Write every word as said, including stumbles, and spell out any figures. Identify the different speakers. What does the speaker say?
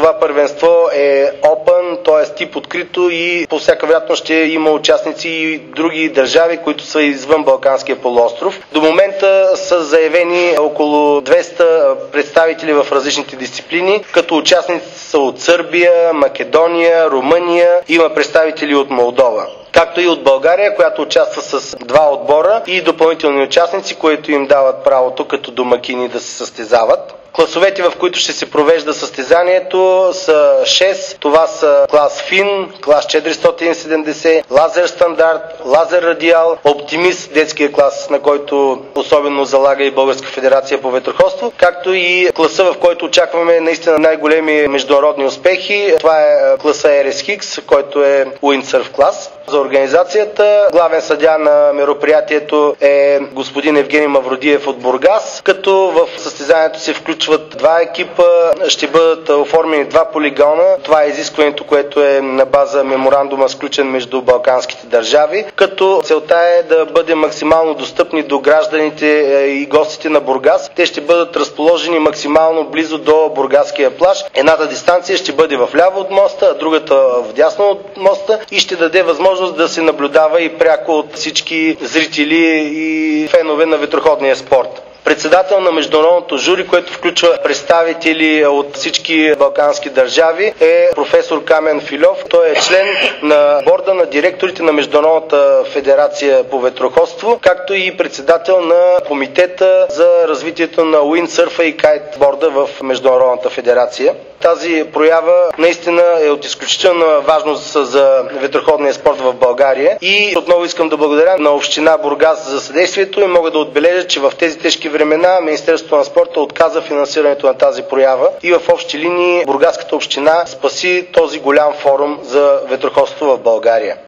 Speaker 1: това първенство е open, т.е. тип открито и по всяка вероятност ще има участници и други държави, които са извън Балканския полуостров. До момента са заявени около двеста представители в различните дисциплини, като участници са от Сърбия, Македония, Румъния, има представители от Молдова, както и от България, която участва с два отбора и допълнителни участници, които им дават правото като домакини да се състезават. Класовете, в които ще се провежда състезанието, са шест. Това са клас Фин, клас четиристотин и седемдесет, Лазер стандарт, Лазер радиал, Оптимист, детския клас, на който особено залага и Българска федерация по ветроходство, както и класа, в който очакваме наистина най-големи международни успехи. Това е класа Ер Ес Хикс, който е Уиндсърф клас. За организацията главен съдия на мероприятието е господин Евгений Мавродиев от Бургас, като в състезанието се включват два екипа, ще бъдат оформени два полигона. Това е изискването, което е на база меморандума, сключен между балканските държави, като целта е да бъде максимално достъпни до гражданите и гостите на Бургас. Те ще бъдат разположени максимално близо до бургаския плаж. Едната дистанция ще бъде в ляво от моста, а другата в дясно от моста и ще даде възможност да се наблюдава и пряко от всички зрители и фенове на ветроходния спорт. Председател на международното жури, което включва представители от всички балкански държави, е професор Камен Филев. Той е член на борда на директорите на Международната федерация по ветроходство, както и председател на комитета за развитието на уиндсърфа и кайтборда в Международната федерация. Тази проява наистина е от изключителна важност за ветроходния спорт в България и отново искам да благодаря на община Бургас за съдействието и мога да отбележа, че в тези тежки времена Министерството на спорта отказа финансирането на тази проява и в общи линии Бургаската община спаси този голям форум за ветроходство в България.